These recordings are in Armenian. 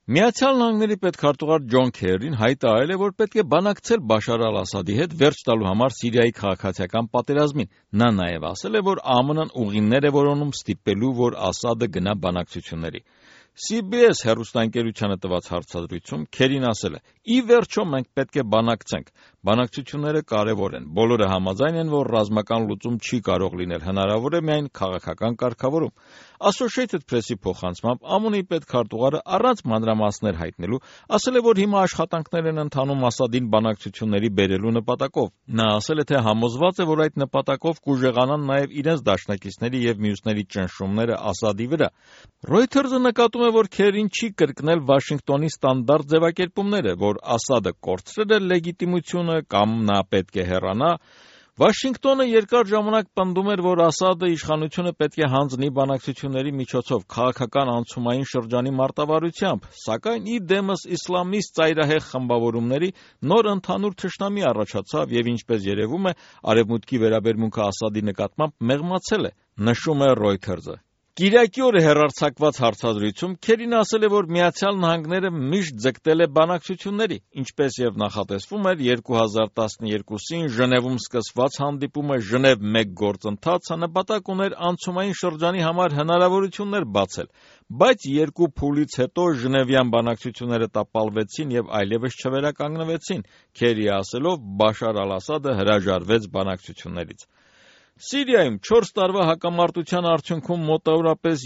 Միացյալ Նահանգների պետքարտուղար Ջոն Քերին հայտարարել է, որ պետք է բանակցել Բաշար al-Ասադի հետ վերջ տալու համար Սիրիայի քաղաքացիական պատերազմին։ Նա նաև ասել է, որ ԱՄՆ-ն ուղիներ է որոնում ստիպելու, որ Ասադը գնա բանակցությունների։ CBS հեռուստաընկերությանը տված հարցազրույցում Քերին ասել է. «Ի վերջո մենք պետք է բանակցենք։ Բանակցությունները կարևոր են։ Բոլորը համաձայն են, որ ռազմական լուծում չի կարող լինել, հնարավոր է միայն քաղաքական կարգավորում»։ Associated Press-ի փոխանցմամբ ԱՄՆ-ի պետքարտուղարը առանց մանրամասներ հայտնելու ասել է, որ հիմա աշխատանքներ են ընթանում Ասադին բանակցությունների բերելու նպատակով։ Նա ասել է, թե համոզված է, որ այդ նպատակով կուժեղանան նաև իրենց դաշնակիցների և մյուսների ճնշումները Ասադի վրա։ Reuters-ը նկատում է, որ Քերին չի կրկնել Վաշինգտոնի ստանդարտ ձևակերպումները, որ Ասադը կորցրել է լեգիտիմությունը կամ նա պետք է հեռանա։ Վաշինգտոնը երկար ժամանակ պնդում էր, որ Ասադը իշխանությունը պետք է հանձնի բանակցությունների միջոցով քաղաքական անցումային շրջանի մարտավարությամբ, սակայն ի դեմս իսլամիստ ծայրահեղ խմբավորումների նոր ընդհանուր թշնամի առաջացավ և ինչպես երևում է, Արևմուտքի վերաբերմունքը Ասադի նկատմամբ մեղմացել է, նշում է Reuters-ը։ Կիրակի օրը հեռարձակված հարցազրույցում Քերին ասել է, որ Միացյալ Նահանգները միշտ ձգտել է բանակցությունների, ինչպես և նախատեսվում էր 2012-ին Ժնևում սկսված հանդիպումը Ժնև 1 գործընթացը նպատակ ուներ անցումային շրջանի համար հնարավորություններ բացել, բայց երկու փուլից հետո ժնևյան բանակցությունները տապալվեցին և այլևս չվերականգնվեցին, Քերիի ասելով Բաշար al-Ասադը հրաժարվեց բանակցություններից։ Սիրիայում 4 տարվա հակամարտության արդյունքում մոտավորապես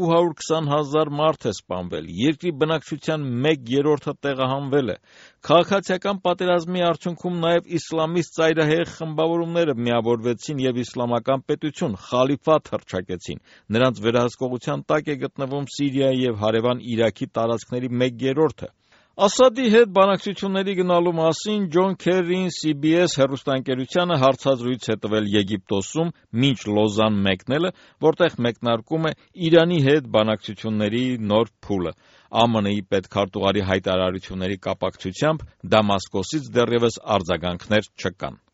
220,000 մարդ է սպանվել, երկրի բնակչության 1/3-ը տեղահանվել է։ Քաղաքացիական պատերազմի արդյունքում նաև իսլամիստ ծայրահեղ խմբավորումները միավորվեցին և իսլամական պետություն, խալիֆատ հռչակեցին։ Նրանց վերահսկողության տակ է գտնվում Սիրիայի և հարևան Իրաքի տարածքների 1/3-ը։ Ասադի հետ բանակցությունների գնալու մասին Ջոն Քերին CBS հեռուստաընկերությանը հարցազրույց է տվել Եգիպտոսում մինչ Լոզան մեկնելը, որտեղ մեկնարկում է Իրանի հետ բանակցությունների նոր փուլը։ ԱՄՆ-ի պետքարտուղարի հայտարարությունների կապակցությամբ Դամասկոսից դեռևս արձագանքներ չկան։